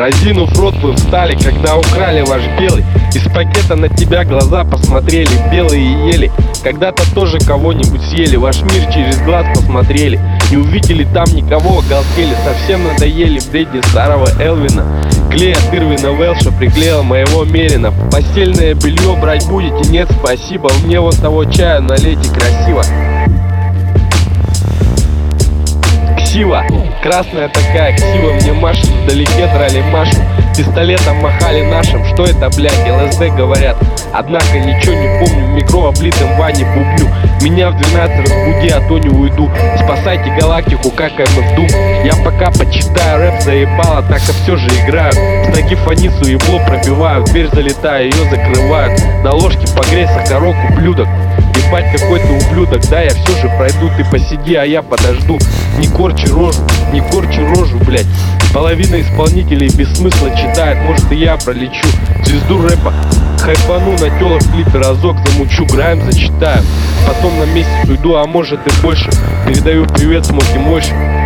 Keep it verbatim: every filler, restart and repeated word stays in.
Разинув рот вы встали, когда украли ваш белый. Из пакета на тебя глаза посмотрели, белые и ели. Когда-то тоже кого-нибудь съели, ваш мир через глаз посмотрели. Не увидели там никого, оголтели, совсем надоели в бредне старого Элвина. Клей от Ирвина Велша приклеил моего Мерина. Постельное белье брать будете? Нет, спасибо, мне вот того чая налейте красиво. Ксива, красная такая ксива, мне машет, вдалеке драли Машу. Пистолетом махали нашим, что это, блядь, ЛСД говорят. Однако ничего не помню, в микро облитым ванне бубню. Меня в двенадцать разбуди, а то не уйду. Спасайте галактику, какаем в дум. Я пока почитаю рэп, заебало, так и все же играю. С ноги фанису ебло пробиваю, в дверь залетаю, ее закрывают. На ложке погрей сахарок, ублюдок. Ебать, какой ты ублюдок, да, я все же пройду. Ты посиди, а я подожду. Не корчи рожу, не корчи рожу, блядь. Половина исполнителей без смысла читает, может и я пролечу. Звезду рэпа хайпану, на телок клипе разок замучу, грайм зачитаю. Потом на месяц уйду, а может и больше. Передаю привет Смоки Мойши.